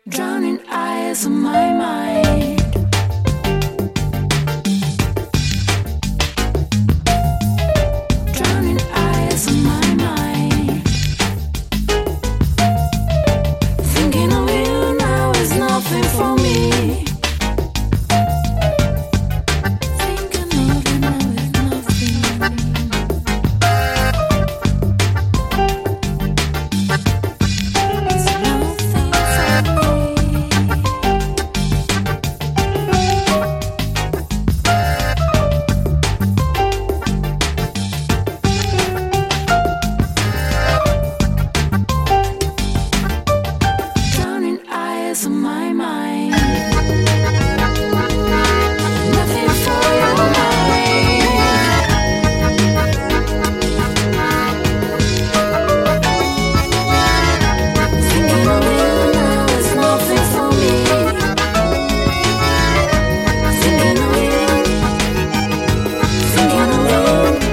Drowning eyes on my mind. Drowning eyes on my mind. Thinking of you now is nothing for me. Thinking of you now is nothing. It's nothing for me. Drowning eyes on my mind. Nothing for your mind. Thinking of you now is nothing for me. Thinking of you. Thinking of you.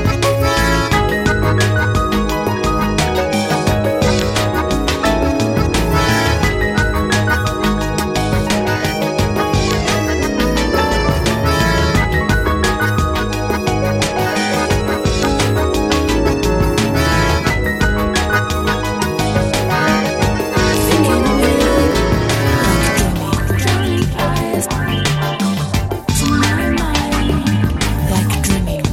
Thinking of you. Drowning eyes on my mind. Like dreaming.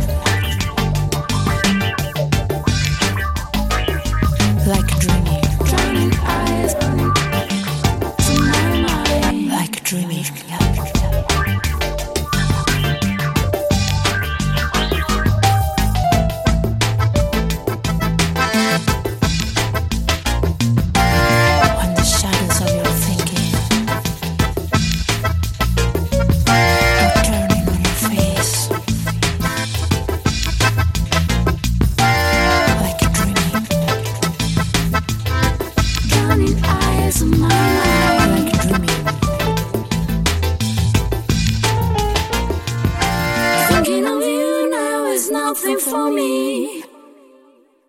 Like dreaming. Drowning eyes on my mind. Like dreaming. When the shadows of your thinking are turning on your face. Like dreaming. Drowning eyes on my mind. Like dreaming. Thinking of you now is nothing for me.